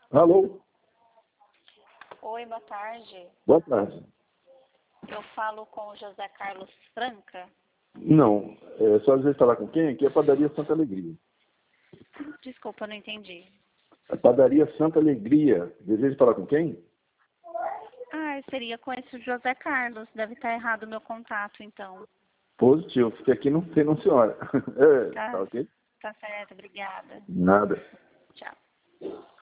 Alô? Oi, boa tarde. Boa tarde. Eu falo com o José Carlos Franca. Não, só às vezes falar com quem? Aqui é a Padaria Santa Alegria. Desculpa, eu não entendi. A Padaria Santa Alegria. Deseja falar com quem? Seria com esse José Carlos. Deve estar errado o meu contato, então. Positivo, porque aqui não tem, não, senhora. Tá ok? Tá certo, obrigada. Nada. Tchau.